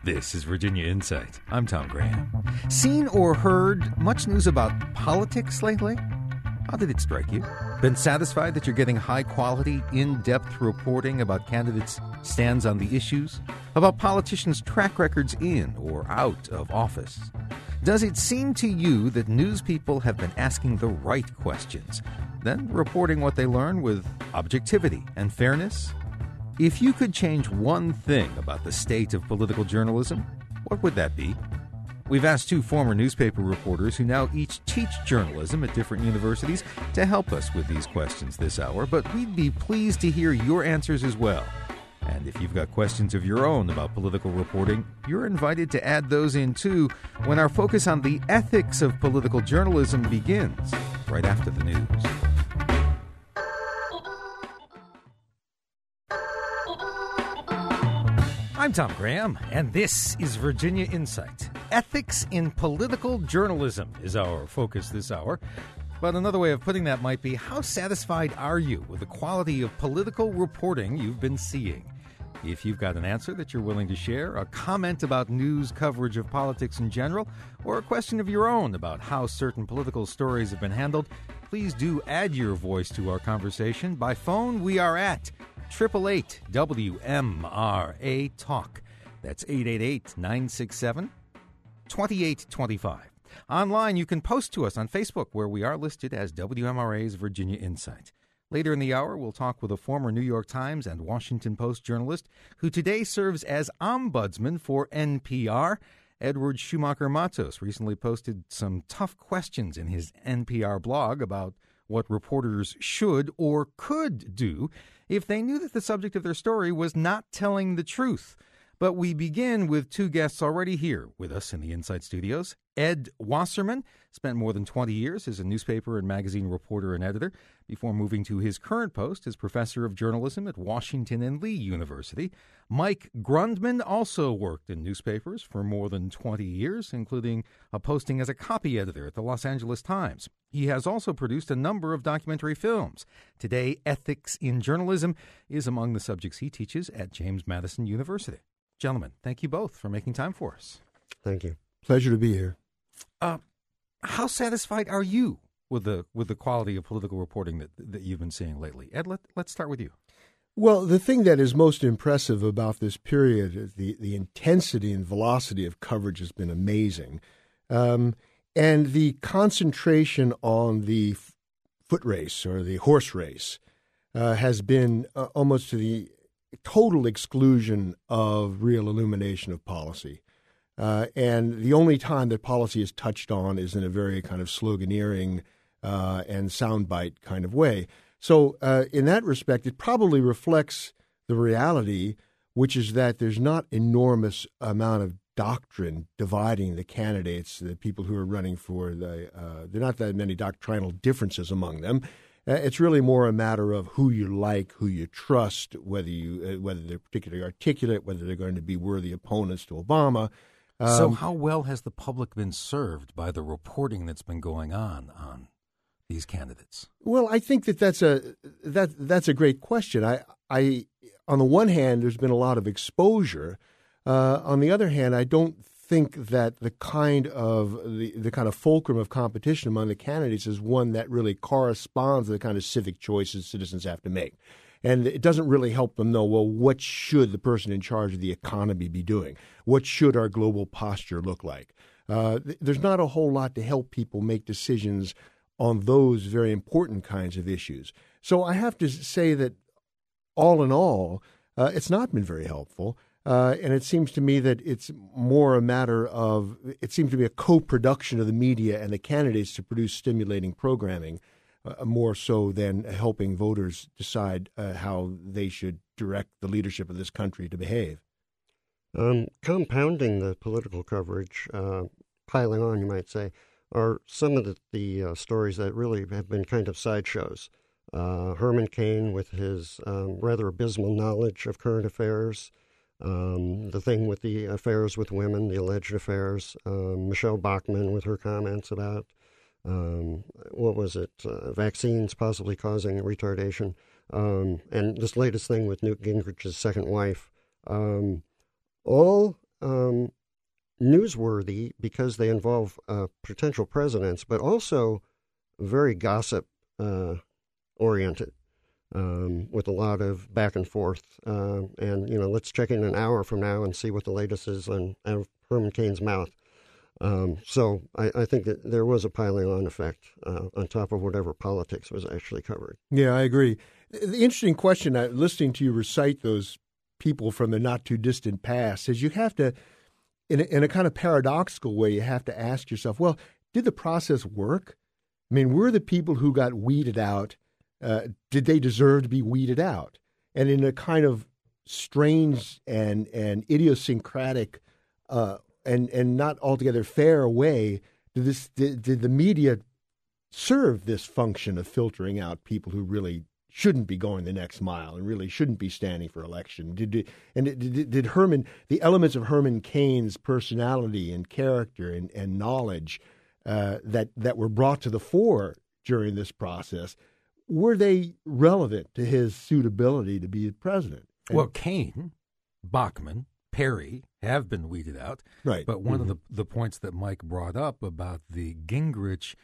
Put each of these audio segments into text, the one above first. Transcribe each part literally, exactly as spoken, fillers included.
This is Virginia Insight. I'm Tom Graham. Seen or heard much news about politics lately? How did it strike you? Been satisfied that you're getting high-quality, in-depth reporting about candidates' stands on the issues? About politicians' track records in or out of office? Does it seem to you that news people have been asking the right questions, then reporting what they learn with objectivity and fairness? If you could change one thing about the state of political journalism, what would that be? We've asked two former newspaper reporters who now each teach journalism at different universities to help us with these questions this hour, but we'd be pleased to hear your answers as well. And if you've got questions of your own about political reporting, you're invited to add those in too when our focus on the ethics of political journalism begins right after the news. I'm Tom Graham, and this is Virginia Insight. Ethics in political journalism is our focus this hour. But another way of putting that might be, how satisfied are you with the quality of political reporting you've been seeing? If you've got an answer that you're willing to share, a comment about news coverage of politics in general, or a question of your own about how certain political stories have been handled, please do add your voice to our conversation. By phone, we are at eight eight eight W M R A Talk. That's eight eight eight, nine six seven, two eight two five. Online, you can post to us on Facebook, where we are listed as W M R A's Virginia Insight. Later in the hour, we'll talk with a former New York Times and Washington Post journalist who today serves as ombudsman for N P R. Edward Schumacher Matos recently posted some tough questions in his N P R blog about what reporters should or could do if they knew that the subject of their story was not telling the truth. But we begin with two guests already here with us in the Insight Studios. Ed Wasserman spent more than twenty years as a newspaper and magazine reporter and editor before moving to his current post as professor of journalism at Washington and Lee University. Mike Grundman also worked in newspapers for more than twenty years, including a posting as a copy editor at the Los Angeles Times. He has also produced a number of documentary films. Today, ethics in journalism is among the subjects he teaches at James Madison University. Gentlemen, thank you both for making time for us. Thank you. Pleasure to be here. Uh, how satisfied are you with the with the quality of political reporting that that you've been seeing lately? Ed, let, let's start with you. Well, the thing that is most impressive about this period is the, the intensity and velocity of coverage has been amazing. Um, and the concentration on the f- foot race or the horse race uh, has been uh, almost to the total exclusion of real illumination of policy. Uh, and the only time that policy is touched on is in a very kind of sloganeering uh, and soundbite kind of way. So uh, in that respect, it probably reflects the reality, which is that there's not enormous amount of doctrine dividing the candidates, the people who are running for the, uh, there are not that many doctrinal differences among them. Uh, it's really more a matter of who you like, who you trust, whether you uh, whether they're particularly articulate, whether they're going to be worthy opponents to Obama. Um, so how well has the public been served by the reporting that's been going on on these candidates? Well, I think that that's a that that's a great question. I I on the one hand, there's been a lot of exposure. Uh, on the other hand, I don't think that the kind of the, the kind of fulcrum of competition among the candidates is one that really corresponds to the kind of civic choices citizens have to make. And it doesn't really help them know, well, what should the person in charge of the economy be doing? What should our global posture look like? Uh, th- there's not a whole lot to help people make decisions on those very important kinds of issues. So I have to say that all in all, uh, it's not been very helpful. Uh, and it seems to me that it's more a matter of, it seems to be a co-production of the media and the candidates to produce stimulating programming, uh, more so than helping voters decide uh, how they should direct the leadership of this country to behave. Um, compounding the political coverage, uh, piling on, you might say, are some of the, the uh, stories that really have been kind of sideshows. Uh, Herman Cain with his um, rather abysmal knowledge of current affairs, Um, the thing with the affairs with women, the alleged affairs, um, Michelle Bachmann with her comments about, um, what was it, uh, vaccines possibly causing retardation, um, and this latest thing with Newt Gingrich's second wife, um, all um, newsworthy because they involve uh, potential presidents, but also very gossip uh, oriented, um, with a lot of back and forth. Uh, and, you know, let's check in an hour from now and see what the latest is on, on Herman Cain's mouth. Um, so I, I think that there was a piling on effect uh, on top of whatever politics was actually covered. Yeah, I agree. The interesting question, uh, listening to you recite those people from the not too distant past, is you have to, in a, in a kind of paradoxical way, you have to ask yourself, well, did the process work? I mean, were the people who got weeded out, uh, did they deserve to be weeded out? And in a kind of strange and, and idiosyncratic uh, and, and not altogether fair way, did, this, did, did the media serve this function of filtering out people who really shouldn't be going the next mile and really shouldn't be standing for election? Did, and did, did Herman, the elements of Herman Cain's personality and character and, and knowledge uh, that, that were brought to the fore during this process, were they relevant to his suitability to be president? And, well, Cain, Bachmann, Perry have been weeded out. Right. But one mm-hmm. of the, the points that Mike brought up about the Gingrich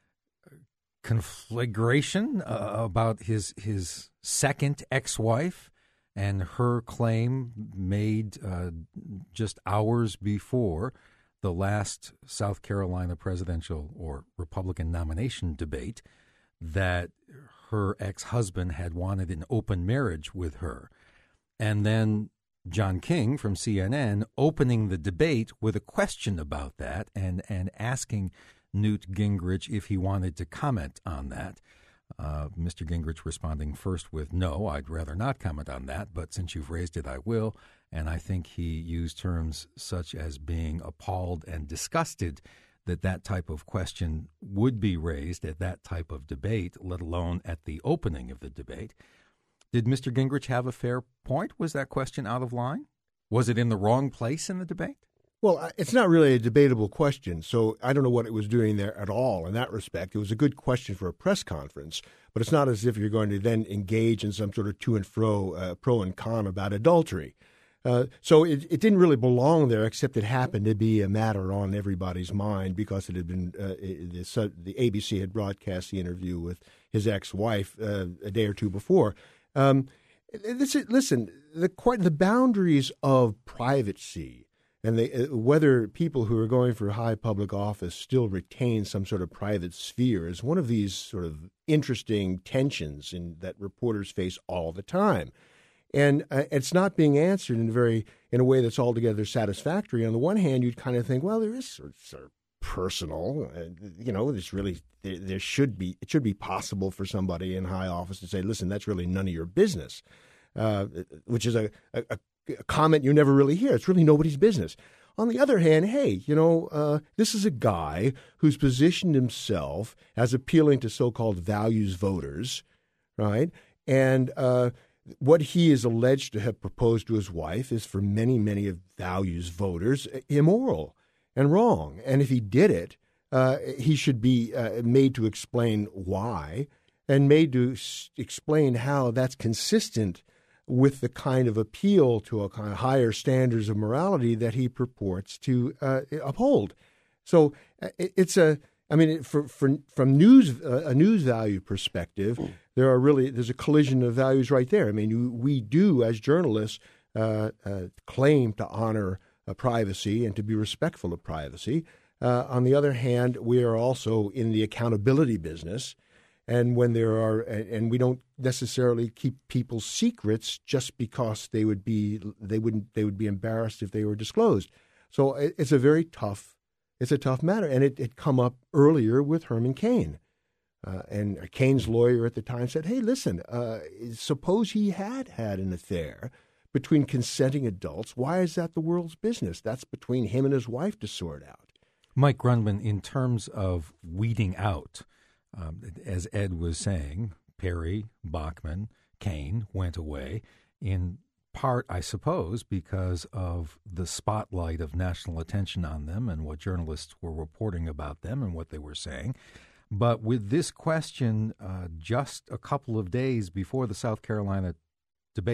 conflagration uh, about his his second ex-wife and her claim made uh, just hours before the last South Carolina presidential or Republican nomination debate that her ex-husband had wanted an open marriage with her. And then John King from C N N opening the debate with a question about that and, and asking Newt Gingrich if he wanted to comment on that. Uh, Mister Gingrich responding first with, no, I'd rather not comment on that, but since you've raised it, I will. And I think he used terms such as being appalled and disgusted that that type of question would be raised at that type of debate, let alone at the opening of the debate. Did Mister Gingrich have a fair point? Was that question out of line? Was it in the wrong place in the debate? Well, it's not really a debatable question, so I don't know what it was doing there at all in that respect. It was a good question for a press conference, but it's not as if you're going to then engage in some sort of to and fro, uh, pro and con about adultery. Uh, so it, it didn't really belong there, except it happened to be a matter on everybody's mind because it had been uh, it, the, the A B C had broadcast the interview with his ex-wife uh, a day or two before. Um, this, listen, the the boundaries of privacy and they, whether people who are going for high public office still retain some sort of private sphere is one of these sort of interesting tensions in, that reporters face all the time. And uh, it's not being answered in a very in a way that's altogether satisfactory. On the one hand, you'd kind of think, well, there is sort of, sort of personal, uh, you know, there's really there, there should be it should be possible for somebody in high office to say, listen, that's really none of your business, uh, which is a, a, a comment you never really hear. It's really nobody's business. On the other hand, hey, you know, uh, this is a guy who's positioned himself as appealing to so-called values voters, right? And uh, what he is alleged to have proposed to his wife is for many, many of values voters immoral and wrong. And if he did it, uh, he should be uh, made to explain why and made to s- explain how that's consistent with the kind of appeal to a kind of higher standards of morality that he purports to uh, uphold. So uh, it's a, I mean, for, for, from news uh, a news value perspective, there are really there's a collision of values right there. I mean, you, we do as journalists uh, uh, claim to honor uh, privacy and to be respectful of privacy. Uh, on the other hand, we are also in the accountability business. And when there are, and we don't necessarily keep people's secrets just because they would be, they wouldn't, they would be embarrassed if they were disclosed. So it's a very tough, it's a tough matter, and it had come up earlier with Herman Cain, uh, and Cain's lawyer at the time said, "Hey, listen, uh, suppose he had had an affair between consenting adults. Why is that the world's business? That's between him and his wife to sort out." Mike Grundmann, in terms of weeding out. Um, as Ed was saying, Perry, Bachmann, Cain went away in part, I suppose, because of the spotlight of national attention on them and what journalists were reporting about them and what they were saying. But with this question, uh, just a couple of days before the South Carolina debate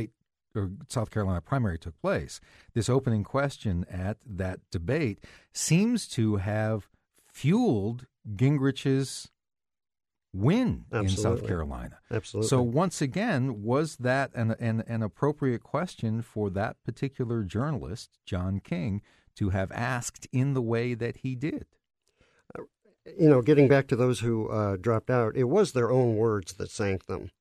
or South Carolina primary took place, this opening question at that debate seems to have fueled Gingrich's win Absolutely. in South Carolina. Absolutely. So once again, was that an, an, an appropriate question for that particular journalist, John King, to have asked in the way that he did? You know, getting back to those who uh, dropped out, it was their own words that sank them.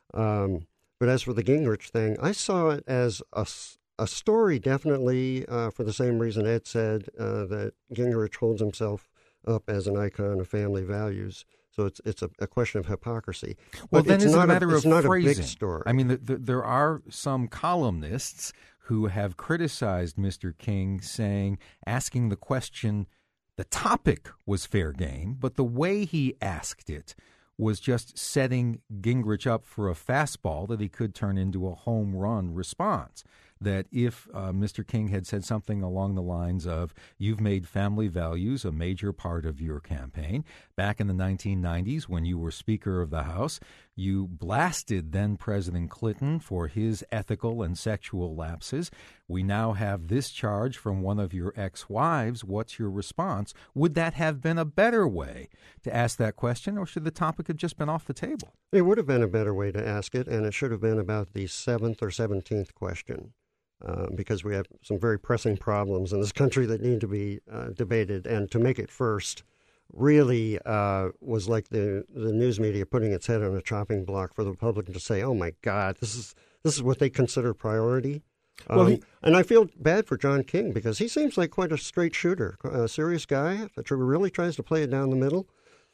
Um, but as for the Gingrich thing, I saw it as a, a story, definitely, uh, for the same reason Ed said, uh, that Gingrich holds himself up as an icon of family values. So it's it's a, a question of hypocrisy. Well, but then it's it's not a matter a, it's of not phrasing. a big story. I mean, the, the, there are some columnists who have criticized Mister King, saying, asking the question, the topic was fair game, but the way he asked it was just setting Gingrich up for a fastball that he could turn into a home run response. That if uh, Mister King had said something along the lines of, you've made family values a major part of your campaign. Back in the nineteen nineties, when you were Speaker of the House, you blasted then-President Clinton for his ethical and sexual lapses. We now have this charge from one of your ex-wives. What's your response? Would that have been a better way to ask that question, or should the topic have just been off the table? It would have been a better way to ask it, and it should have been about the seventh or seventeenth question. Uh, because we have some very pressing problems in this country that need to be uh, debated. And to make it first really uh, was like the, the news media putting its head on a chopping block for the public to say, oh, my God, this is this is what they consider priority. Um, well, he, and I feel bad for John King because he seems like quite a straight shooter, a serious guy that really tries to play it down the middle.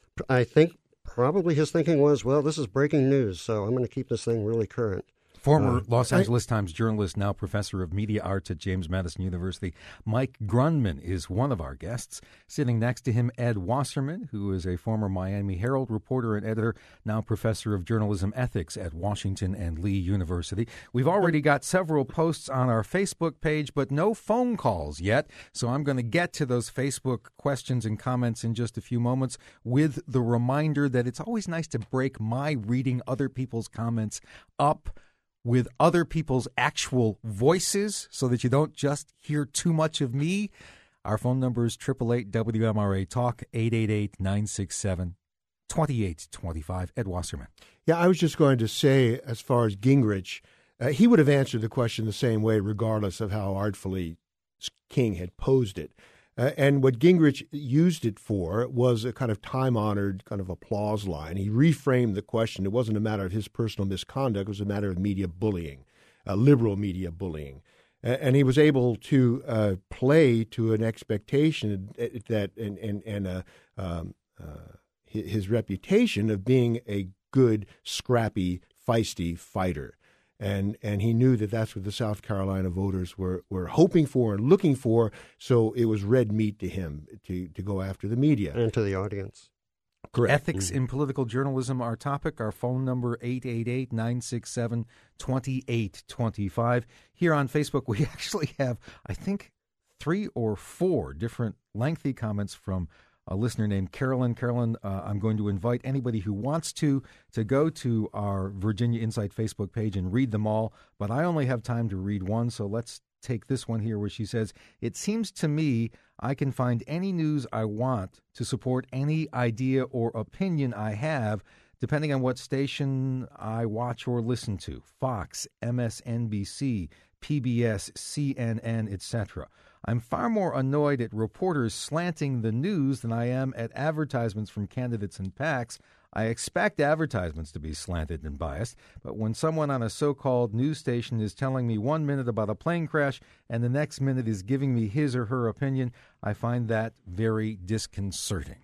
I think probably his thinking was, well, this is breaking news, so I'm going to keep this thing really current. Former uh, Los Angeles I, Times journalist, now professor of media arts at James Madison University, Mike Grundman is one of our guests. Sitting next to him, Ed Wasserman, who is a former Miami Herald reporter and editor, now professor of journalism ethics at Washington and Lee University. We've already got several posts on our Facebook page, but no phone calls yet. So I'm going to get to those Facebook questions and comments in just a few moments with the reminder that it's always nice to break my reading other people's comments up with other people's actual voices so that you don't just hear too much of me. Our phone number is eight eight eight W M R A Talk, eight eight eight, nine six seven, two eight two five. Ed Wasserman. Yeah, I was just going to say, as far as Gingrich, uh, he would have answered the question the same way, regardless of how artfully King had posed it. Uh, and what Gingrich used it for was a kind of time-honored kind of applause line. He reframed the question. It wasn't a matter of his personal misconduct. It was a matter of media bullying, uh, liberal media bullying. Uh, and he was able to uh, play to an expectation that and, and, and uh, um, uh, his reputation of being a good, scrappy, feisty fighter. And and he knew that that's what the South Carolina voters were, were hoping for and looking for, so it was red meat to him to, to go after the media. And to the audience. Correct. Ethics mm-hmm. in political journalism, our topic. Our phone number, eight eight eight, nine six seven, two eight two five. Here on Facebook, we actually have, I think, three or four different lengthy comments from a listener named Carolyn. Carolyn, uh, I'm going to invite anybody who wants to to go to our Virginia Insight Facebook page and read them all, but I only have time to read one, so let's take this one here where she says, it seems to me I can find any news I want to support any idea or opinion I have, depending on what station I watch or listen to, Fox, M S N B C, P B S, C N N, et cetera. I'm far more annoyed at reporters slanting the news than I am at advertisements from candidates and PACs. I expect advertisements to be slanted and biased, but when someone on a so-called news station is telling me one minute about a plane crash and the next minute is giving me his or her opinion, I find that very disconcerting.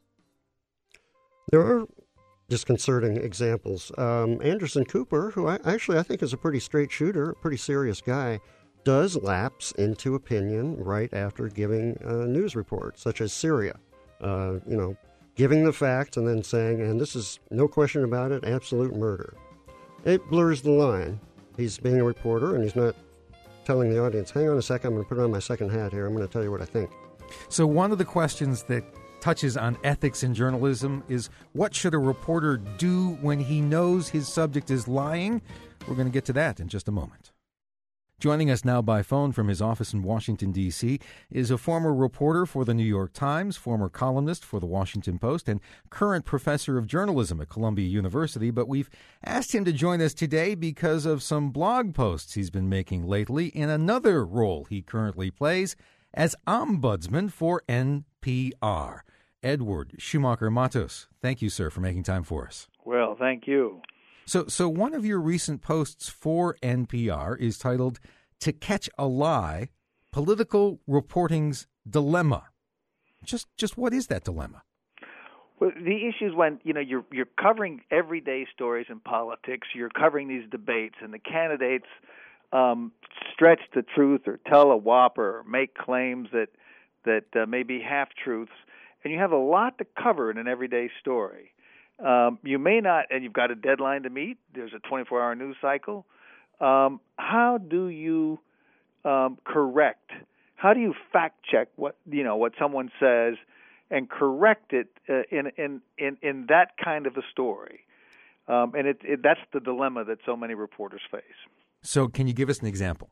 There are disconcerting examples. Um, Anderson Cooper, who I, actually I think is a pretty straight shooter, a pretty serious guy, does lapse into opinion right after giving a news report, such as Syria. Uh, you know, giving the facts and then saying, and this is no question about it, absolute murder. It blurs the line. He's being a reporter and he's not telling the audience, hang on a second, I'm going to put on my second hat here. I'm going to tell you what I think. So one of the questions that touches on ethics in journalism is, what should a reporter do when he knows his subject is lying? We're going to get to that in just a moment. Joining us now by phone from his office in Washington, D C, is a former reporter for the New York Times, former columnist for the Washington Post, and current professor of journalism at Columbia University. But we've asked him to join us today because of some blog posts he's been making lately in another role he currently plays as ombudsman for N P R. Edward Schumacher Matos, thank you, sir, for making time for us. Well, thank you. So, so one of your recent posts for N P R is titled "To Catch a Lie: Political Reporting's Dilemma." Just, just what is that dilemma? Well, the issue is when you know you're you're covering everyday stories in politics. You're covering these debates, and the candidates um, stretch the truth or tell a whopper or make claims that that uh, may be half truths, and you have a lot to cover in an everyday story. Um, you may not, and you've got a deadline to meet. There's a twenty-four hour news cycle. Um, how do you um, correct? How do you fact check what you know what someone says and correct it uh, in, in in in that kind of a story? Um, and it, it, that's the dilemma that so many reporters face. So, can you give us an example?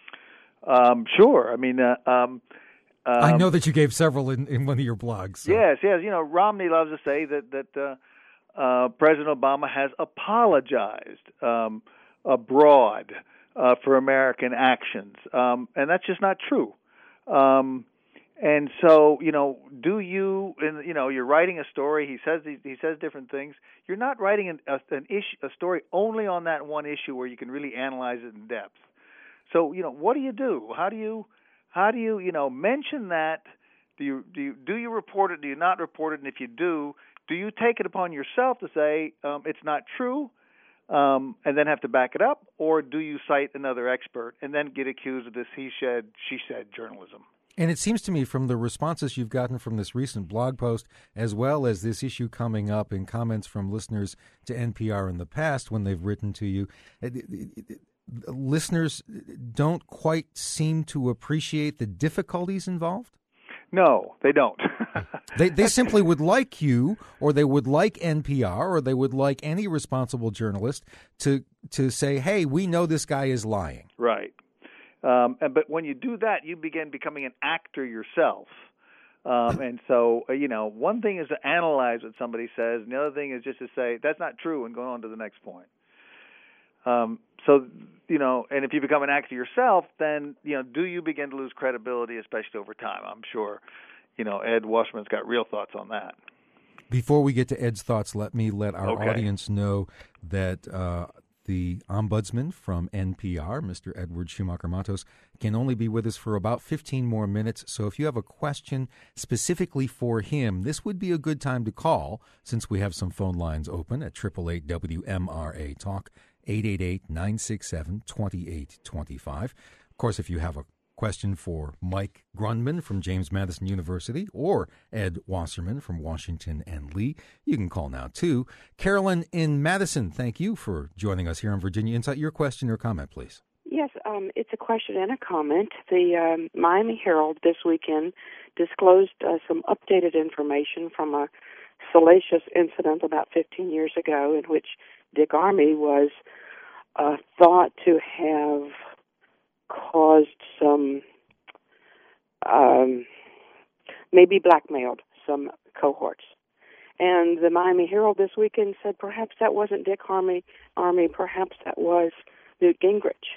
Um, sure. I mean. Uh, um, Um, I know that you gave several in, in one of your blogs. So. Yes, yes. You know, Romney loves to say that that uh, uh, President Obama has apologized um, abroad uh, for American actions, um, and that's just not true. Um, and so, you know, do you? And you know, you're writing a story. He says he, he says different things. You're not writing an, a, an issue, a story only on that one issue where you can really analyze it in depth. So, you know, what do you do? How do you How do you, you know, mention that? Do you do you, do you report it? Do you not report it? And if you do, do you take it upon yourself to say um, it's not true, um, and then have to back it up, or do you cite another expert and then get accused of this he said, she said journalism? And it seems to me from the responses you've gotten from this recent blog post, as well as this issue coming up in comments from listeners to N P R in the past when they've written to you, it, it, it, listeners don't quite seem to appreciate the difficulties involved? No, they don't. they they simply would like you, or they would like N P R, or they would like any responsible journalist to to say, hey, we know this guy is lying. Right. Um, and, but when you do that, you begin becoming an actor yourself. Um, and so, uh, you know, one thing is to analyze what somebody says, and the other thing is just to say, that's not true, and go on to the next point. Um, so, you know, and if you become an actor yourself, then, you know, do you begin to lose credibility, especially over time? I'm sure, you know, Ed Wasserman's got real thoughts on that. Before we get to Ed's thoughts, let me let our okay. audience know that uh, the ombudsman from N P R, Mister Edward Schumacher Matos, can only be with us for about fifteen more minutes. So if you have a question specifically for him, this would be a good time to call, since we have some phone lines open at eight eight eight W M R A Talk. eight eight eight, nine six seven, two eight two five. Of course, if you have a question for Mike Grundman from James Madison University or Ed Wasserman from Washington and Lee, you can call now, too. Carolyn in Madison, thank you for joining us here on Virginia Insight. Your question or comment, please. Yes, um, it's a question and a comment. The um, Miami Herald this weekend disclosed uh, some updated information from a salacious incident about fifteen years ago in which Dick Armey was uh, thought to have caused some, um, maybe blackmailed some cohorts. And the Miami Herald this weekend said perhaps that wasn't Dick Armey, Armey perhaps that was Newt Gingrich.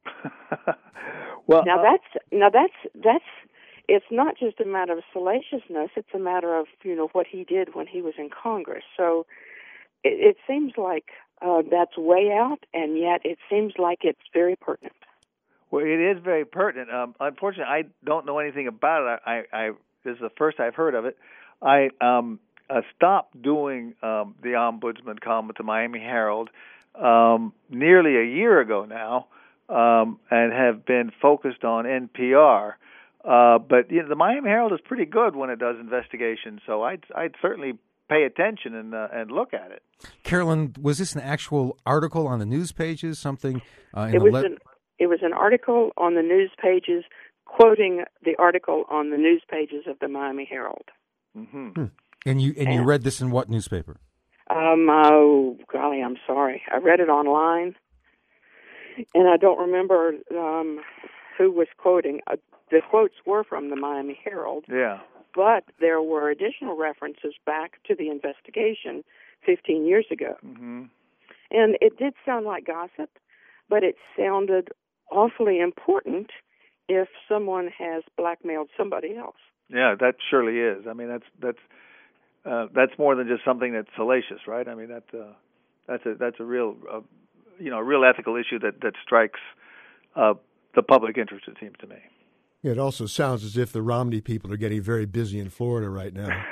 well, now uh, that's now that's that's it's not just a matter of salaciousness; it's a matter of you know what he did when he was in Congress. So it, it seems like uh, that's way out, and yet it seems like it's very pertinent. Well, it is very pertinent. Um, unfortunately, I don't know anything about it. I, I this is the first I've heard of it. I um, uh, stopped doing um, the ombudsman column at the Miami Herald um, nearly a year ago now, um, and have been focused on N P R. Uh, but you know, the Miami Herald is pretty good when it does investigations, so I'd I'd certainly pay attention and uh, and look at it. Carolyn, was this an actual article on the news pages? Something uh, in it the was le- an it was an article on the news pages, quoting the article on the news pages of the Miami Herald. Mm-hmm. Hmm. And you and, and you read this in what newspaper? Um, oh golly, I'm sorry. I read it online. and I don't remember um, who was quoting. Uh, the quotes were from the Miami Herald. Yeah. But there were additional references back to the investigation fifteen years ago. Mm-hmm. And it did sound like gossip, but it sounded awfully important if someone has blackmailed somebody else. Yeah, that surely is. I mean, that's that's uh, that's more than just something that's salacious, right? I mean, that uh, that's a that's a real uh, you know a real ethical issue that that strikes uh, the public interest. It seems to me. It also sounds as if the Romney people are getting very busy in Florida right now.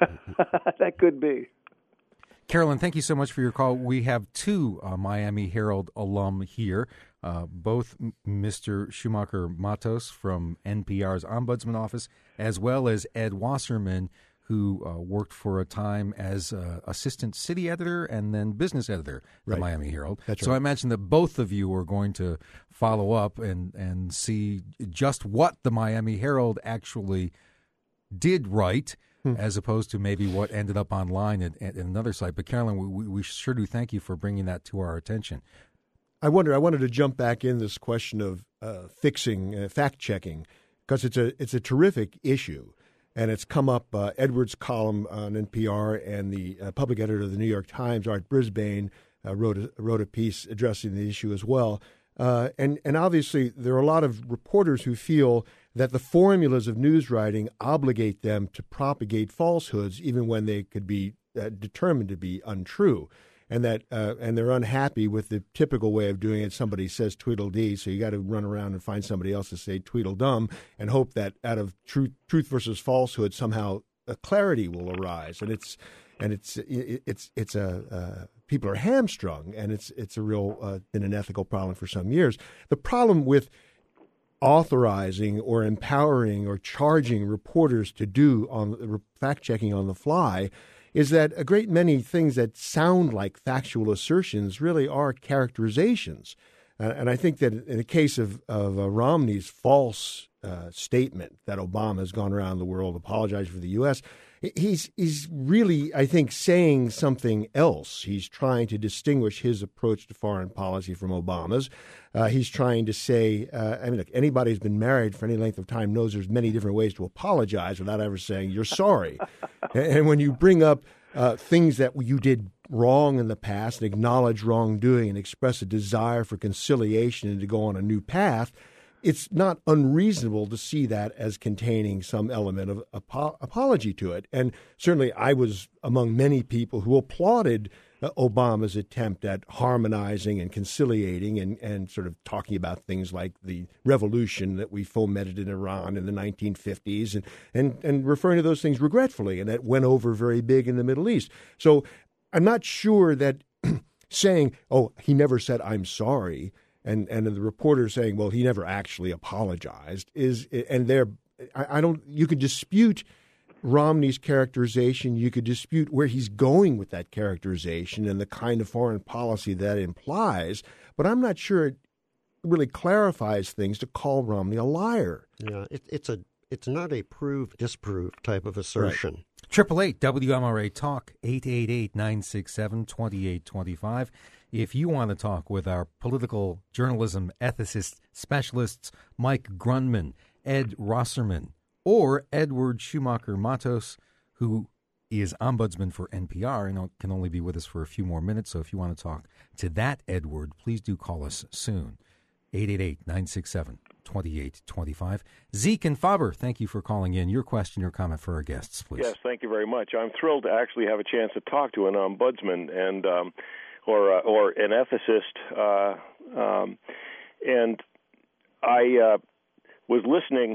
That could be. Carolyn, thank you so much for your call. We have two uh, Miami Herald alum here, uh, both Mister Schumacher Matos from N P R's Ombudsman Office, as well as Ed Wasserman, who uh, worked for a time as uh, assistant city editor and then business editor at the Right. Miami Herald. That's so right. I imagine that both of you are going to follow up and, and see just what the Miami Herald actually did right, hmm. as opposed to maybe what ended up online at, at another site. But Carolyn, we, we sure do thank you for bringing that to our attention. I wonder. I wanted to jump back in this question of uh, fixing, uh, fact checking, because it's a it's a terrific issue, and it's come up. Uh, Edward's column on N P R and the uh, public editor of the New York Times, Art Brisbane, uh, wrote a, wrote a piece addressing the issue as well. Uh, and and obviously there are a lot of reporters who feel that the formulas of news writing obligate them to propagate falsehoods, even when they could be uh, determined to be untrue. And that, uh, and they're unhappy with the typical way of doing it. Somebody says Tweedledee, so you got to run around and find somebody else to say Tweedledum, and hope that out of truth, truth versus falsehood, somehow a clarity will arise. And it's, and it's, it, it's, it's a uh, people are hamstrung, and it's, it's a real uh, been an ethical problem for some years. The problem with authorizing or empowering or charging reporters to do on fact checking on the fly is that a great many things that sound like factual assertions really are characterizations. Uh, and I think that in the case of, of uh, Romney's false uh, statement that Obama has gone around the world apologizing for the U S, he's, he's really, I think, saying something else. He's trying to distinguish his approach to foreign policy from Obama's. Uh, he's trying to say, uh, I mean, look, anybody who's been married for any length of time knows there's many different ways to apologize without ever saying you're sorry. and, and when you bring up uh, things that you did wrong in the past and acknowledge wrongdoing and express a desire for conciliation and to go on a new path, it's not unreasonable to see that as containing some element of apo- apology to it. And certainly I was among many people who applauded uh, Obama's attempt at harmonizing and conciliating and, and sort of talking about things like the revolution that we fomented in Iran in the nineteen fifties and, and, and referring to those things regretfully, and that went over very big in the Middle East. So I'm not sure that saying, oh, he never said I'm sorry, and and the reporter saying, well, he never actually apologized, is, and they're, I, I don't, you could dispute Romney's characterization, you could dispute where he's going with that characterization and the kind of foreign policy that implies, but I'm not sure it really clarifies things to call Romney a liar. Yeah, it, it's a it's not a prove disprove type of assertion. Right. Triple eight W M R A Talk, eight eight eight, nine six seven, two eight two five. If you want to talk with our political journalism ethicist specialists, Mike Grunman, Ed Rosserman, or Edward Schumacher Matos, who is ombudsman for N P R and can only be with us for a few more minutes. So if you want to talk to that Edward, please do call us soon. eight eight eight, nine six seven, two eight two five. Zeke and Faber, thank you for calling in. Your question or comment for our guests, please. Yes, thank you very much. I'm thrilled to actually have a chance to talk to an ombudsman and um, or uh, or an ethicist. Uh, um, and I uh, was listening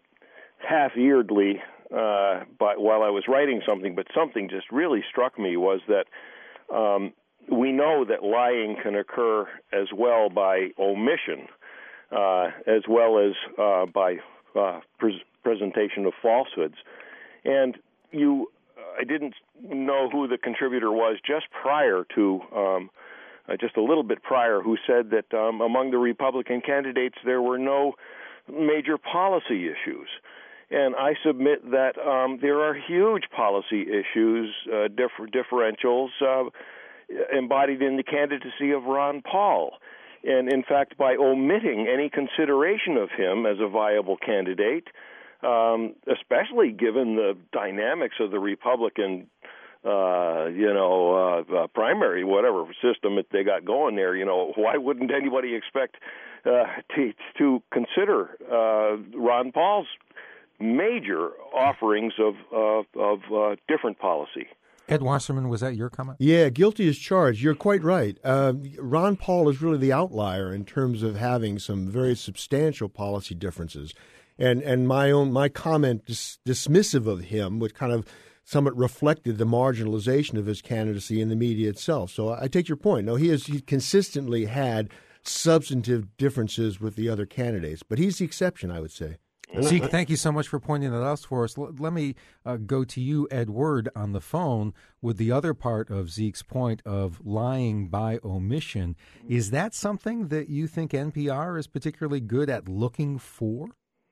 half-earedly uh, by, while I was writing something, but something just really struck me was that um, we know that lying can occur as well by omission, uh, as well as uh, by uh, pres- presentation of falsehoods. And you, I didn't know who the contributor was just prior to, um, uh, just a little bit prior, who said that um, among the Republican candidates there were no major policy issues. And I submit that um, there are huge policy issues, uh, differ- differentials, uh, embodied in the candidacy of Ron Paul. and in fact, by omitting any consideration of him as a viable candidate, um, especially given the dynamics of the Republican, uh, you know, uh, uh, primary, whatever system that they got going there, you know, why wouldn't anybody expect uh, to, to consider uh, Ron Paul's major offerings of, of, of uh, different policy? Ed Wasserman, was that your comment? Yeah, guilty as charged. You're quite right. Uh, Ron Paul is really the outlier in terms of having some very substantial policy differences. And and my own my comment dis- dismissive of him, which kind of somewhat reflected the marginalization of his candidacy in the media itself. So I take your point. No, he has he consistently had substantive differences with the other candidates, but he's the exception, I would say. Zeke, thank you so much for pointing that out for us. L- let me uh, go to you, Ed Word, on the phone with the other part of Zeke's point of lying by omission. Is that something that you think N P R is particularly good at looking for?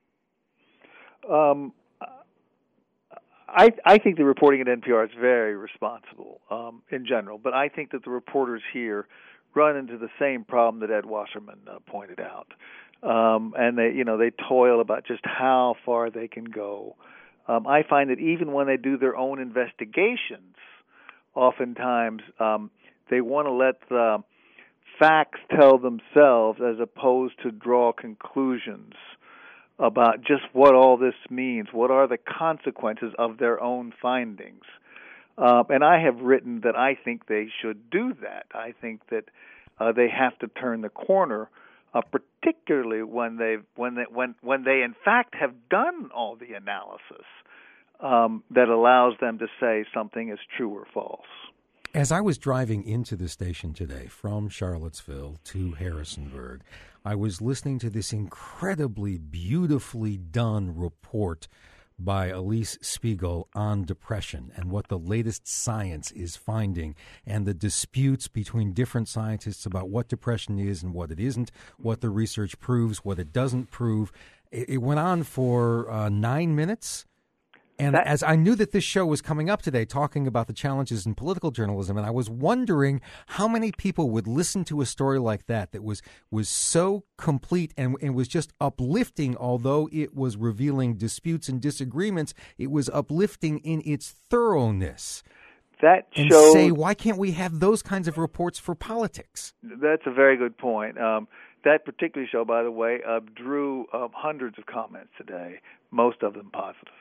Um, I, I think the reporting at N P R is very responsible um, in general, but I think that the reporters here run into the same problem that Ed Wasserman uh, pointed out. Um, and they, you know, they toil about just how far they can go. Um, I find that even when they do their own investigations, oftentimes um, they want to let the facts tell themselves as opposed to draw conclusions about just what all this means. What are the consequences of their own findings? Uh, and I have written that I think they should do that. I think that uh, they have to turn the corner. Uh, particularly when they when they when when they in fact have done all the analysis um, that allows them to say something is true or false. As I was driving into the station today from Charlottesville to Harrisonburg, I was listening to this incredibly beautifully done report by Elise Spiegel on depression and what the latest science is finding and the disputes between different scientists about what depression is and what it isn't, what the research proves, what it doesn't prove. It, it went on for uh, nine minutes. And that, as I knew that this show was coming up today, talking about the challenges in political journalism, and I was wondering how many people would listen to a story like that that was was so complete and, and was just uplifting, although it was revealing disputes and disagreements, it was uplifting in its thoroughness. That and shows, say, why can't we have those kinds of reports for politics? That's a very good point. Um, that particular show, by the way, uh, drew uh, hundreds of comments today, most of them positive.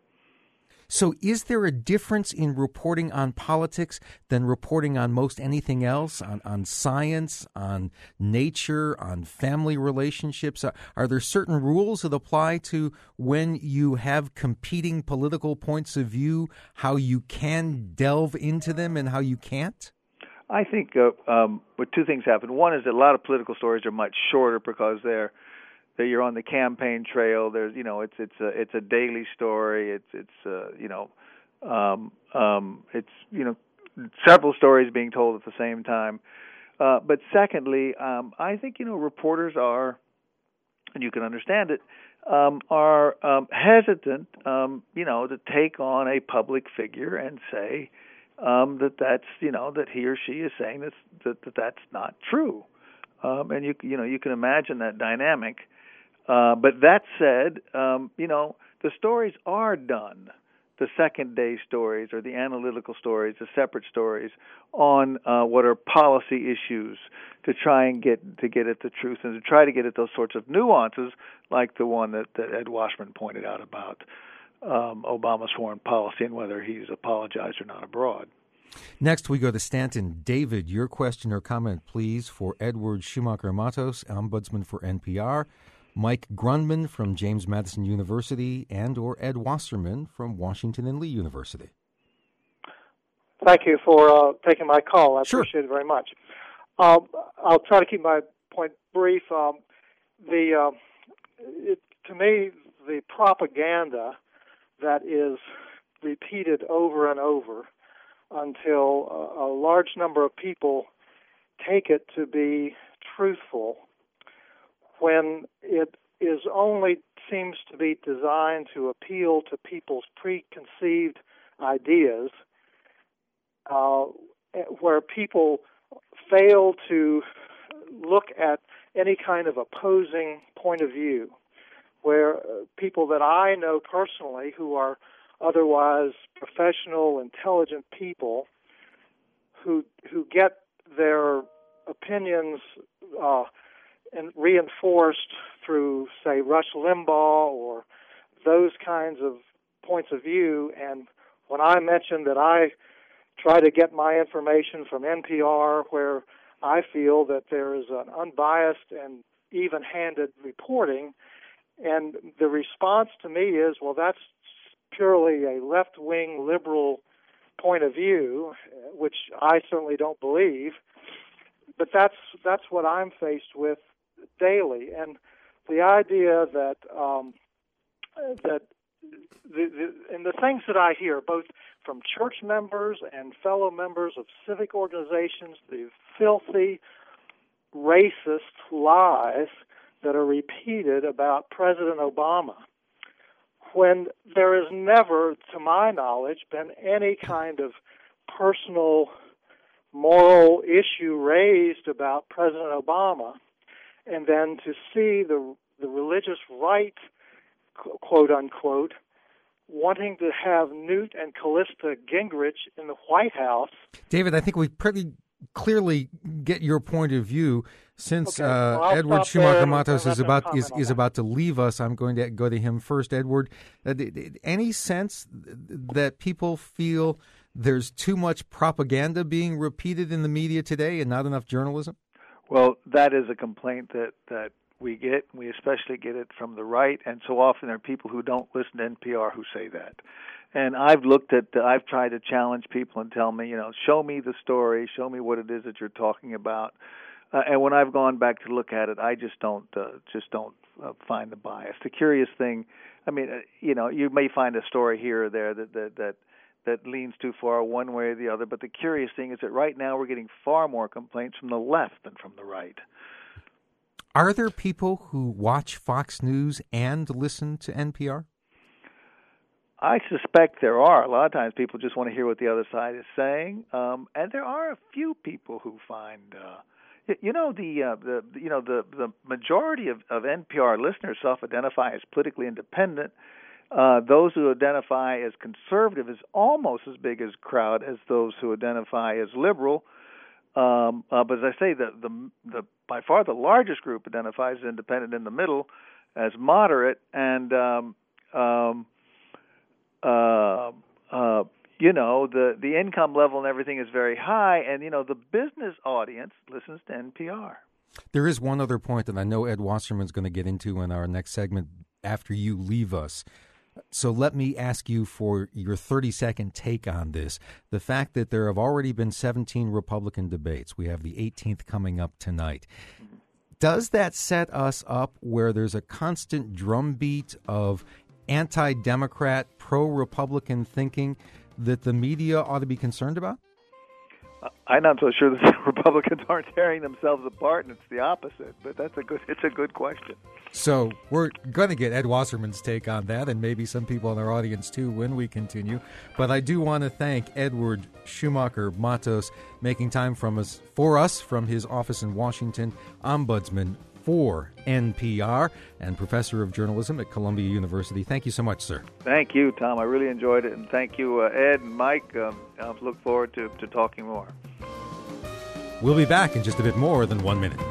So is there a difference in reporting on politics than reporting on most anything else, on, on science, on nature, on family relationships? Are, are there certain rules that apply to when you have competing political points of view, how you can delve into them and how you can't? I think uh, um, but two things happen. One is that a lot of political stories are much shorter because they're that you're on the campaign trail. There's, you know, it's it's a it's a daily story. It's it's uh, you know, um, um, it's you know, several stories being told at the same time. Uh, but secondly, um, I think you know reporters are, and you can understand it, um, are um, hesitant, um, you know, to take on a public figure and say um, that that's you know that he or she is saying that's, that that that's not true. Um, and you you know you can imagine that dynamic. Uh, but that said, um, you know, the stories are done, the second day stories or the analytical stories, the separate stories on uh, what are policy issues to try and get to get at the truth and to try to get at those sorts of nuances like the one that, that Ed Wasserman pointed out about um, Obama's foreign policy and whether he's apologized or not abroad. Next, we go to Stanton. David, your question or comment, please, for Edward Schumacher Matos, Ombudsman for N P R. Mike Grundman from James Madison University, and or Ed Wasserman from Washington and Lee University. Thank you for uh, taking my call. I sure. appreciate it very much. Um, I'll try to keep my point brief. Um, the uh, it, to me, the propaganda that is repeated over and over until a, a large number of people take it to be truthful, when it is only seems to be designed to appeal to people's preconceived ideas, uh, where people fail to look at any kind of opposing point of view, where uh, people that I know personally who are otherwise professional, intelligent people who who get their opinions uh, and reinforced through, say, Rush Limbaugh or those kinds of points of view. And when I mentioned that I try to get my information from N P R, where I feel that there is an unbiased and even-handed reporting, and the response to me is, well, that's purely a left-wing liberal point of view, which I certainly don't believe. But that's that's what I'm faced with daily, and the idea that um, that the, the and the things that I hear, both from church members and fellow members of civic organizations, the filthy, racist lies that are repeated about President Obama, when there has never, to my knowledge, been any kind of personal moral issue raised about President Obama, and then to see the the religious right, quote unquote, wanting to have Newt and Callista Gingrich in the White House. David, I think we pretty clearly get your point of view. Since Okay, uh, well, Edward Schumacher Matos is about is, is that. about to leave us, I'm going to go to him first. Edward, uh, any sense that people feel there's too much propaganda being repeated in the media today and not enough journalism? Well, that is a complaint that, that we get. We especially get it from the right, and so often there are people who don't listen to N P R who say that. And I've looked at, the, I've tried to challenge people and tell me, you know, show me the story, show me what it is that you're talking about. Uh, and when I've gone back to look at it, I just don't, uh, just don't uh, find the bias. The curious thing, I mean, uh, you know, you may find a story here or there that that that that leans too far one way or the other. But the curious thing is that right now we're getting far more complaints from the left than from the right. Are there people who watch Fox News and listen to N P R? I suspect there are. A lot of times people just want to hear what the other side is saying, um, and there are a few people who find, uh, you know, the uh, the you know the the majority of, of N P R listeners self-identify as politically independent. Uh, those who identify as conservative is almost as big a crowd as those who identify as liberal. Um, uh, but as I say, the, the the by far the largest group identifies as independent in the middle, as moderate, and um, um, uh, uh, you know the the income level and everything is very high, and you know the business audience listens to N P R. There is one other point that I know Ed Wasserman's going to get into in our next segment after you leave us. So let me ask you for your thirty-second take on this. The fact that there have already been seventeen Republican debates. We have the eighteenth coming up tonight. Does that set us up where there's a constant drumbeat of anti-Democrat, pro-Republican thinking that the media ought to be concerned about? I'm not so sure that Republicans aren't tearing themselves apart, and it's the opposite. But that's a good. It's a good question. So we're going to get Ed Wasserman's take on that, and maybe some people in our audience too when we continue. But I do want to thank Edward Schumacher Matos making time from us for us from his office in Washington, ombudsman for N P R and professor of journalism at Columbia University. Thank you so much, sir. Thank you, Tom. I really enjoyed it, and thank you, uh, Ed and Mike. Um, I look forward to, to talking more. We'll be back in just a bit more than one minute.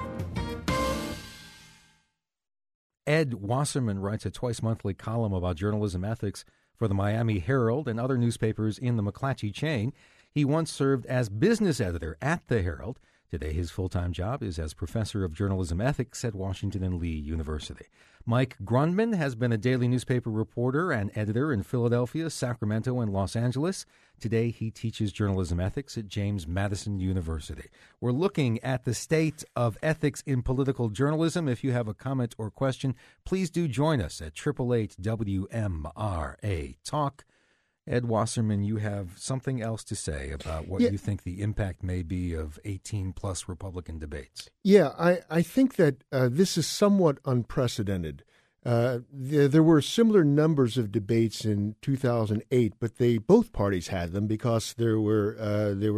Ed Wasserman writes a twice-monthly column about journalism ethics for the Miami Herald and other newspapers in the McClatchy chain. He once served as business editor at the Herald. Today, his full-time job is as professor of journalism ethics at Washington and Lee University. Mike Grundman has been a daily newspaper reporter and editor in Philadelphia, Sacramento, and Los Angeles. Today, he teaches journalism ethics at James Madison University. We're looking at the state of ethics in political journalism. If you have a comment or question, please do join us at eight eight eight W M R A Talk. Ed Wasserman, you have something else to say about what yeah. you think the impact may be of eighteen-plus Republican debates. Yeah, I, I think that uh, this is somewhat unprecedented. Uh, there, there were similar numbers of debates in two thousand eight, but they both parties had them because there were uh, there were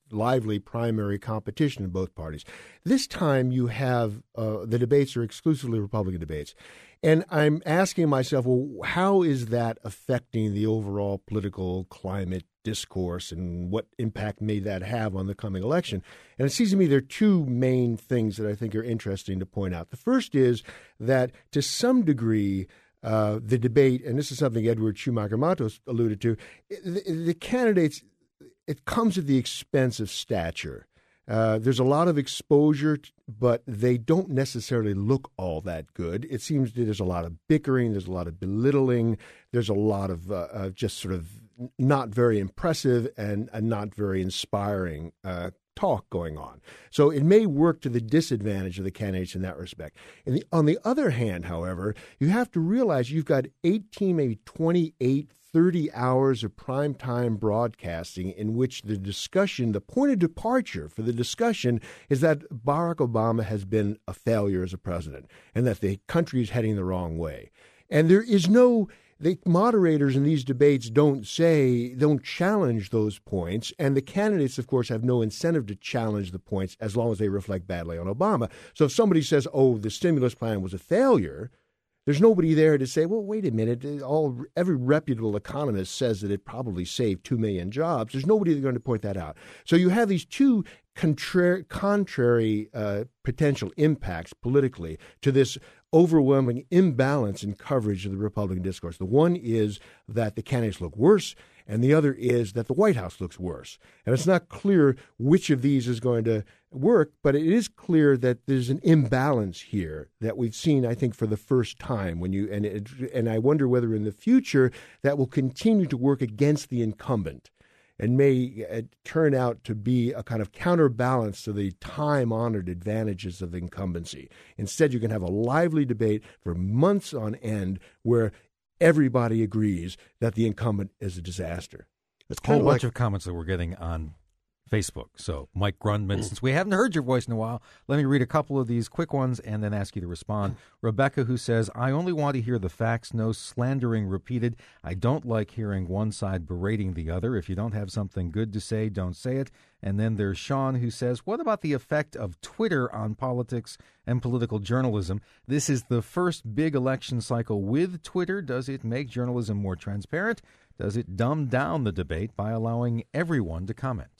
lively primary competition in both parties. This time you have uh, the debates are exclusively Republican debates. And I'm asking myself, well, how is that affecting the overall political climate discourse, and what impact may that have on the coming election? And it seems to me there are two main things that I think are interesting to point out. The first is that to some degree, uh, the debate, and this is something Edward Schumacher Matos alluded to, the, the candidates, it comes at the expense of stature. Uh, there's a lot of exposure, but they don't necessarily look all that good. It seems that there's a lot of bickering, there's a lot of belittling, there's a lot of uh, uh, just sort of not very impressive and, and not very inspiring uh, talk going on. So it may work to the disadvantage of the candidates in that respect. And the, on the other hand, however, you have to realize you've got eighteen, maybe twenty-eight, thirty hours of primetime broadcasting in which the discussion, the point of departure for the discussion is that Barack Obama has been a failure as a president and that the country is heading the wrong way. And there is no, the moderators in these debates don't say, don't challenge those points. And the candidates, of course, have no incentive to challenge the points as long as they reflect badly on Obama. So if somebody says, oh, the stimulus plan was a failure, there's nobody there to say, well, wait a minute, all every reputable economist says that it probably saved two million jobs. There's nobody that's going to point that out. So you have these two contrary, contrary uh, potential impacts politically to this overwhelming imbalance in coverage of the Republican discourse. The one is that the candidates look worse, and the other is that the White House looks worse. And it's not clear which of these is going to work, but it is clear that there's an imbalance here that we've seen, I think, for the first time. When you and it, and I wonder whether in the future that will continue to work against the incumbent and may uh, turn out to be a kind of counterbalance to the time-honored advantages of incumbency. Instead, you can have a lively debate for months on end where everybody agrees that the incumbent is a disaster. It's a whole bunch like, of comments that we're getting on Facebook. So, Mike Grundman, since we haven't heard your voice in a while, let me read a couple of these quick ones and then ask you to respond. Rebecca, who says, I only want to hear the facts, no slandering repeated. I don't like hearing one side berating the other. If you don't have something good to say, don't say it. And then there's Sean, who says, what about the effect of Twitter on politics and political journalism? This is the first big election cycle with Twitter. Does it make journalism more transparent? Does it dumb down the debate by allowing everyone to comment?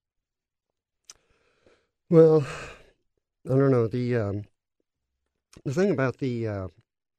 Well, I don't know. The um, the thing about the, uh,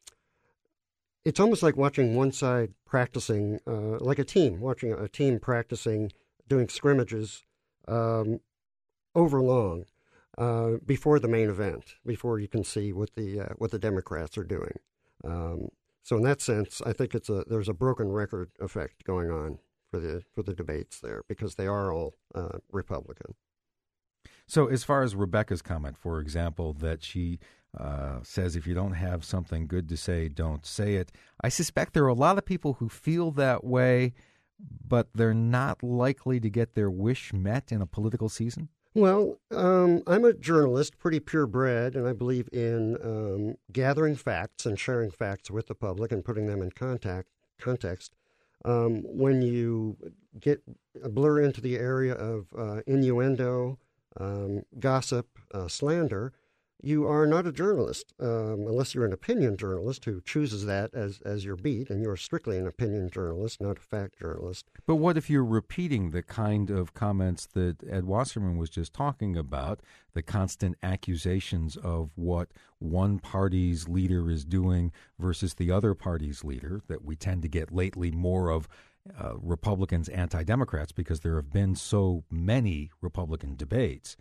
it's almost like watching one side practicing, uh, like a team, watching a team practicing, doing scrimmages um, over long uh, before the main event, before you can see what the uh, what the Democrats are doing. Um, so in that sense, I think it's a there's a broken record effect going on for the for the debates there because they are all uh, Republican. So as far as Rebecca's comment, for example, that she uh, says if you don't have something good to say, don't say it. I suspect there are a lot of people who feel that way, but they're not likely to get their wish met in a political season? Well, um, I'm a journalist, pretty purebred, and I believe in um, gathering facts and sharing facts with the public and putting them in contact, context. Um, when you get blur into the area of uh, innuendo, Um, gossip, uh, slander, you are not a journalist, um, unless you're an opinion journalist who chooses that as, as your beat, and you're strictly an opinion journalist, not a fact journalist. But what if you're repeating the kind of comments that Ed Wasserman was just talking about, the constant accusations of what one party's leader is doing versus the other party's leader that we tend to get lately more of Uh, Republicans, anti-Democrats, because there have been so many Republican debates.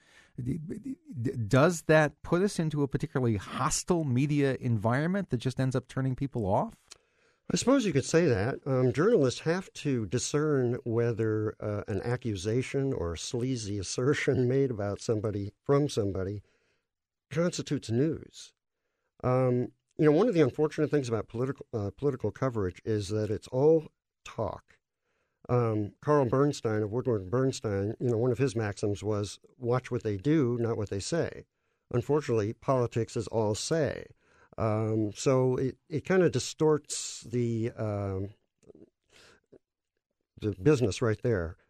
Does that put us into a particularly hostile media environment that just ends up turning people off? I suppose you could say that. Um, journalists have to discern whether uh, an accusation or a sleazy assertion made about somebody from somebody constitutes news. Um, you know, one of the unfortunate things about political uh, political coverage is that it's all talk. Um, Carl Bernstein of Woodward Bernstein, you know, one of his maxims was watch what they do, not what they say. Unfortunately, politics is all say. Um, so it, it kind of distorts the um, the business right there.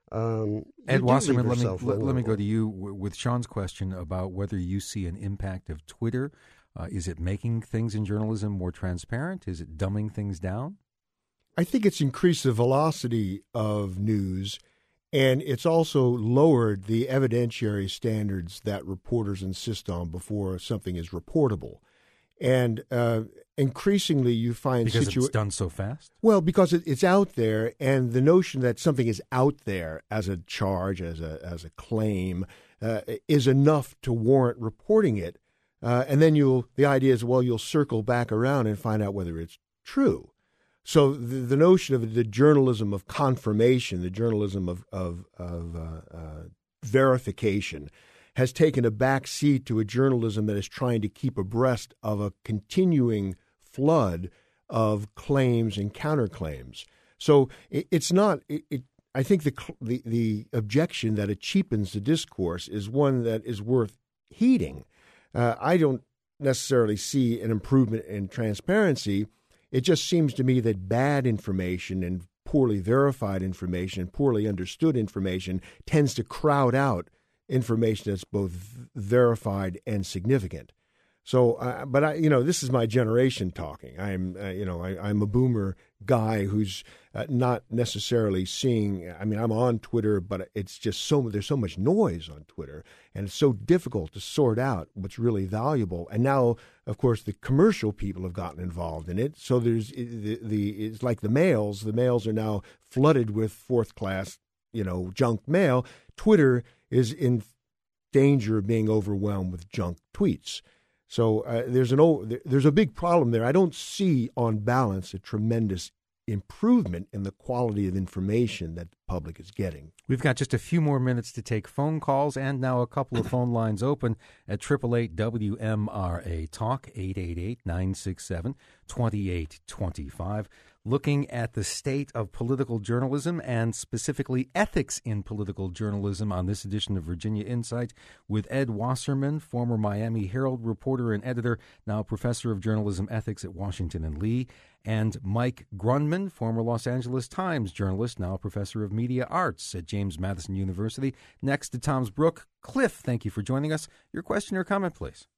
Um, Ed Wasserman, let me let, let me go vulnerable. to you w- with Sean's question about whether you see an impact of Twitter. Uh, is it making things in journalism more transparent? Is it dumbing things down? I think it's increased the velocity of news, and it's also lowered the evidentiary standards that reporters insist on before something is reportable. And uh, increasingly, you find Because situa- it's done so fast? Well, because it, it's out there, and the notion that something is out there as a charge, as a as a claim, uh, is enough to warrant reporting it. Uh, and then you'll the idea is, well, you'll circle back around and find out whether it's true. So the, the notion of the journalism of confirmation, the journalism of of, of uh, uh, verification, has taken a back seat to a journalism that is trying to keep abreast of a continuing flood of claims and counterclaims. So it, it's not. It, it, I think the, the the objection that it cheapens the discourse is one that is worth heeding. Uh, I don't necessarily see an improvement in transparency. It just seems to me that bad information and poorly verified information and poorly understood information tends to crowd out information that's both verified and significant. So, uh, but I, you know, this is my generation talking. I'm, uh, you know, I, I'm a boomer guy who's uh, not necessarily seeing. I mean, I'm on Twitter, but it's just so there's so much noise on Twitter, and it's so difficult to sort out what's really valuable. And now, of course, the commercial people have gotten involved in it. So there's the, the it's like the mails. The mails are now flooded with fourth class, you know, junk mail. Twitter is in danger of being overwhelmed with junk tweets. So uh, there's an old, there's a big problem there. I don't see, on balance, a tremendous improvement in the quality of information that the public is getting. We've got just a few more minutes to take phone calls, and now a couple of phone lines open at eight eight eight W M R A Talk, eight eight eight, nine six seven, two eight two five. Looking at the state of political journalism and specifically ethics in political journalism on this edition of Virginia Insight with Ed Wasserman, former Miami Herald reporter and editor, now professor of journalism ethics at Washington and Lee, and Mike Grundman, former Los Angeles Times journalist, now professor of media arts at James Madison University. Next to Tom's Brook, Cliff, thank you for joining us. Your question or comment, please.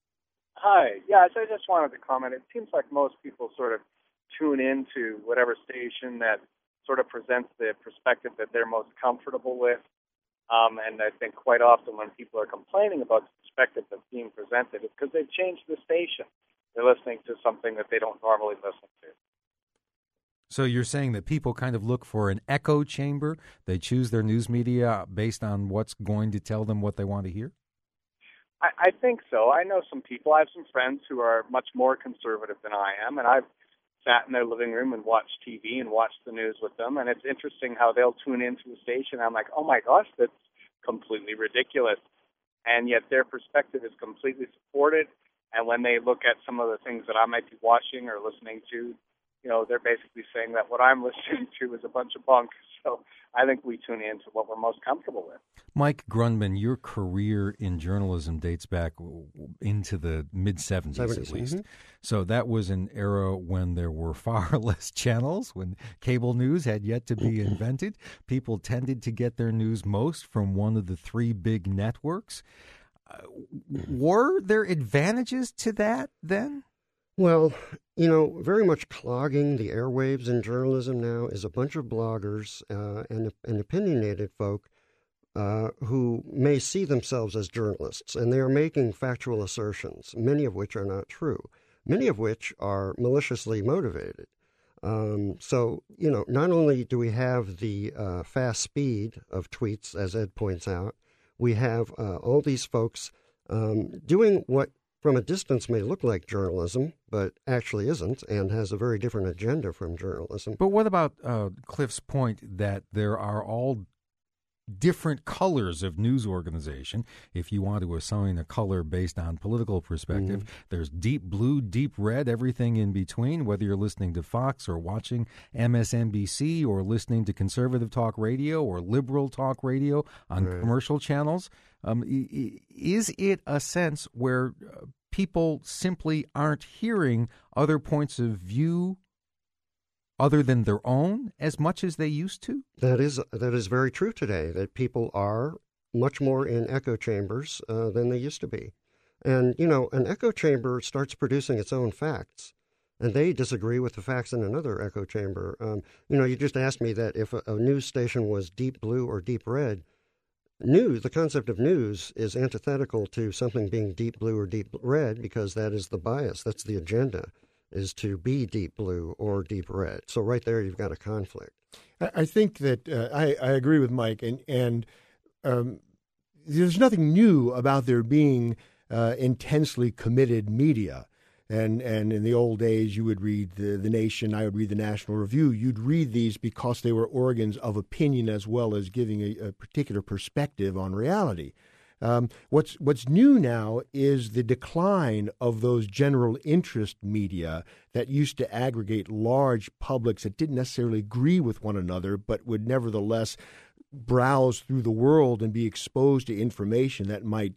Hi. Yeah, so I just wanted to comment. It seems like most people sort of tune into whatever station that sort of presents the perspective that they're most comfortable with. Um, and I think quite often when people are complaining about the perspective that's being presented, it's because they've changed the station. They're listening to something that they don't normally listen to. So you're saying that people kind of look for an echo chamber? They choose their news media based on what's going to tell them what they want to hear? I, I think so. I know some people. I have some friends who are much more conservative than I am, and I've sat in their living room and watched T V and watched the news with them, and it's interesting how they'll tune into a station. I'm like, oh my gosh, that's completely ridiculous. And yet their perspective is completely supported, and when they look at some of the things that I might be watching or listening to, you know, they're basically saying that what I'm listening to is a bunch of bunk. So I think we tune in to what we're most comfortable with. Mike Grundman, your career in journalism dates back into the mid-seventies at least. Mm-hmm. So that was an era when there were far less channels, when cable news had yet to be invented. People tended to get their news most from one of the three big networks. Uh, were there advantages to that then? Well, you know, very much clogging the airwaves in journalism now is a bunch of bloggers uh, and, and opinionated folk uh, who may see themselves as journalists, and they are making factual assertions, many of which are not true, many of which are maliciously motivated. Um, so, you know, not only do we have the uh, fast speed of tweets, as Ed points out, we have uh, all these folks um, doing what from a distance may look like journalism, but actually isn't, and has a very different agenda from journalism. But what about uh, Cliff's point that there are all different colors of news organization? If you want to assign a color based on political perspective, mm-hmm. there's deep blue, deep red, everything in between, whether you're listening to Fox or watching M S N B C or listening to conservative talk radio or liberal talk radio on right. commercial channels. Um, is it a sense where people simply aren't hearing other points of view other than their own as much as they used to? That is that is very true today, that people are much more in echo chambers uh, than they used to be. And, you know, an echo chamber starts producing its own facts, and they disagree with the facts in another echo chamber. Um, you know, you just asked me that if a, a news station was deep blue or deep red. News, the concept of news is antithetical to something being deep blue or deep red, because that is the bias, that's the agenda, is to be deep blue or deep red. So right there you've got a conflict. I, I think that uh, I, I agree with Mike, and, and um, there's nothing new about there being uh, intensely committed media. And and in the old days, you would read the, the Nation, I would read the National Review. You'd read these because they were organs of opinion as well as giving a, a particular perspective on reality. Um, what's what's new now is the decline of those general interest media that used to aggregate large publics that didn't necessarily agree with one another, but would nevertheless browse through the world and be exposed to information that might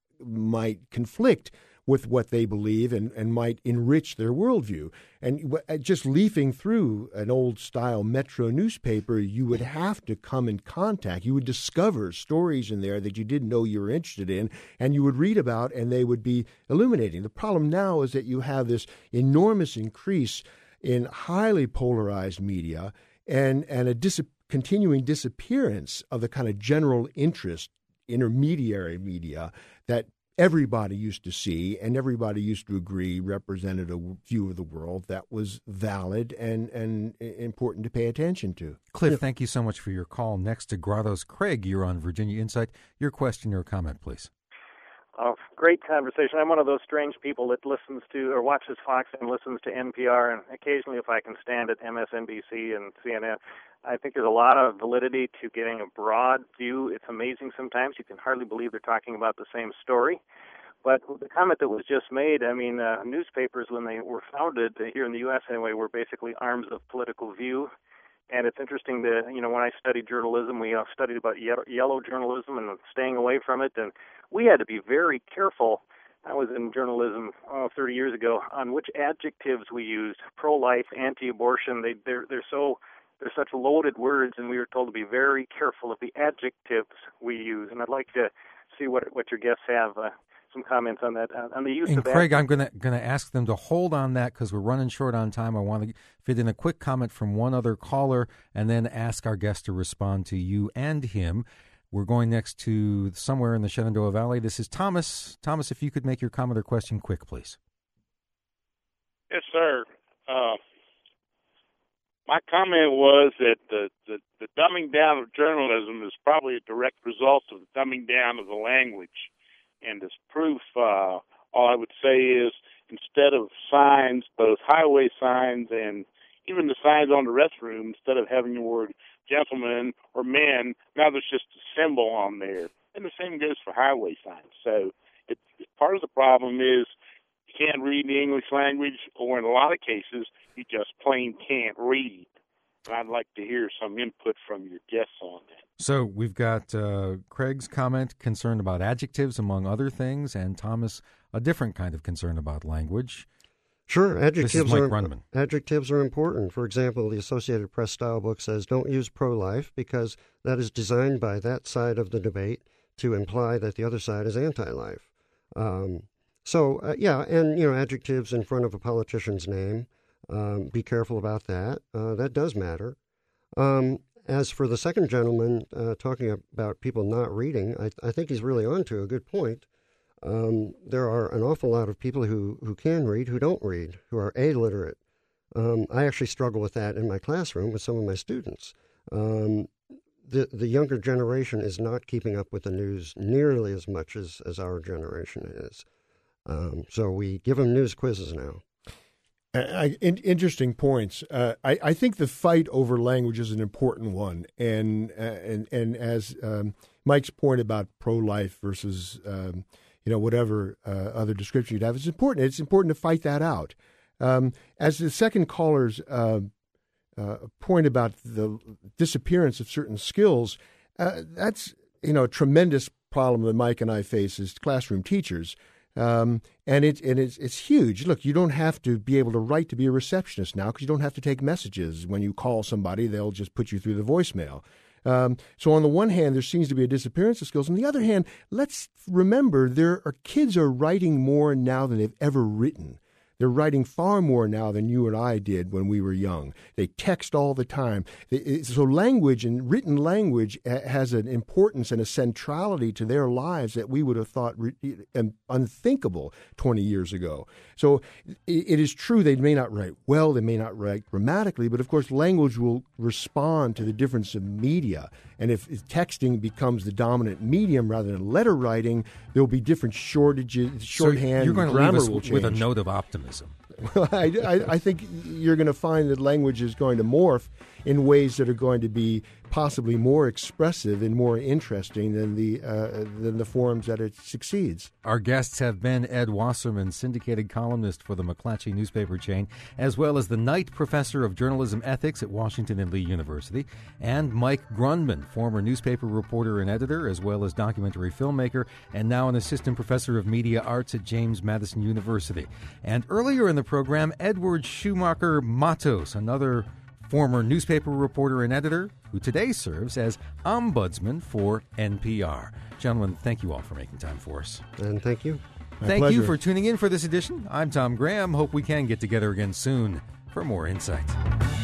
might conflict with what they believe and, and might enrich their worldview. And just leafing through an old-style Metro newspaper, you would have to come in contact. You would discover stories in there that you didn't know you were interested in, and you would read about, and they would be illuminating. The problem now is that you have this enormous increase in highly polarized media and, and a dis- continuing disappearance of the kind of general interest intermediary media that everybody used to see and everybody used to agree represented a view of the world that was valid and, and important to pay attention to. Cliff, yeah. Thank you so much for your call. Next to Grotto's Craig, you're on Virginia Insight. Your question or comment, please. Oh, great conversation. I'm one of those strange people that listens to or watches Fox and listens to N P R, and occasionally, if I can stand it, M S N B C and C N N. I think there's a lot of validity to getting a broad view. It's amazing sometimes. You can hardly believe they're talking about the same story. But the comment that was just made, I mean, uh, newspapers, when they were founded, uh, here in the U S anyway, were basically arms of political view. And it's interesting that, you know, when I studied journalism, we uh, studied about ye- yellow journalism and staying away from it. And we had to be very careful. I was in journalism oh, thirty years ago on which adjectives we used. Pro-life, anti-abortion, they, they're, they're so... They're such loaded words, and we were told to be very careful of the adjectives we use. And I'd like to see what what your guests have, uh, some comments on that, uh, on the use and of that. And Craig, I'm going to going to ask them to hold on that because we're running short on time. I want to fit in a quick comment from one other caller and then ask our guest to respond to you and him. We're going next to somewhere in the Shenandoah Valley. This is Thomas. Thomas, if you could make your comment or question quick, please. Yes, sir. Uh My comment was that the, the, the dumbing down of journalism is probably a direct result of the dumbing down of the language. And as proof, uh, all I would say is instead of signs, both highway signs and even the signs on the restroom, instead of having the word gentlemen or men, now there's just a symbol on there. And the same goes for highway signs. So it, part of the problem is you can't read the English language, or in a lot of cases, you just plain can't read. And I'd like to hear some input from your guests on that. So we've got uh, Craig's comment concerned about adjectives, among other things, and Thomas, a different kind of concern about language. Sure, adjectives are Runman. adjectives are important. For example, the Associated Press style book says don't use pro-life because that is designed by that side of the debate to imply that the other side is anti-life. Um, so, uh, yeah, and, you know, adjectives in front of a politician's name, um, be careful about that. Uh, that does matter. Um, as for the second gentleman uh, talking about people not reading, I, I think he's really on to a good point. Um, there are an awful lot of people who, who can read who don't read, who are illiterate. Um, I actually struggle with that in my classroom with some of my students. Um, the the younger generation is not keeping up with the news nearly as much as, as our generation is. Um, so we give them news quizzes now. Uh, in, interesting points. Uh, I, I think the fight over language is an important one, and uh, and and as um, Mike's point about pro-life versus um, you know whatever uh, other description you'd have, it's important. It's important to fight that out. Um, as the second caller's uh, uh, point about the disappearance of certain skills, uh, that's you know a tremendous problem that Mike and I face as classroom teachers. Um, and it and it's it's huge. Look, you don't have to be able to write to be a receptionist now because you don't have to take messages. When you call somebody, they'll just put you through the voicemail. Um, so on the one hand, there seems to be a disappearance of skills. On the other hand, let's remember there are kids are writing more now than they've ever written. They're writing far more now than you and I did when we were young. They text all the time. So language and written language has an importance and a centrality to their lives that we would have thought unthinkable twenty years ago. So it is true they may not write well, they may not write grammatically, but of course language will respond to the difference of media. And if texting becomes the dominant medium rather than letter writing, there will be different shortages, shorthand, so you're going to grammar leave us will change. with a note of optimism. Well, I, I, I think you're going to find that language is going to morph in ways that are going to be possibly more expressive and more interesting than the uh, than the forms that it succeeds. Our guests have been Ed Wasserman, syndicated columnist for the McClatchy newspaper chain, as well as the Knight Professor of Journalism Ethics at Washington and Lee University, and Mike Grundman, former newspaper reporter and editor, as well as documentary filmmaker, and now an assistant professor of media arts at James Madison University. And earlier in the program, Edward Schumacher Matos, another former newspaper reporter and editor, who today serves as ombudsman for N P R. Gentlemen, thank you all for making time for us. And thank you. My thank pleasure. you for tuning in for this edition. I'm Tom Graham. Hope we can get together again soon for more insight.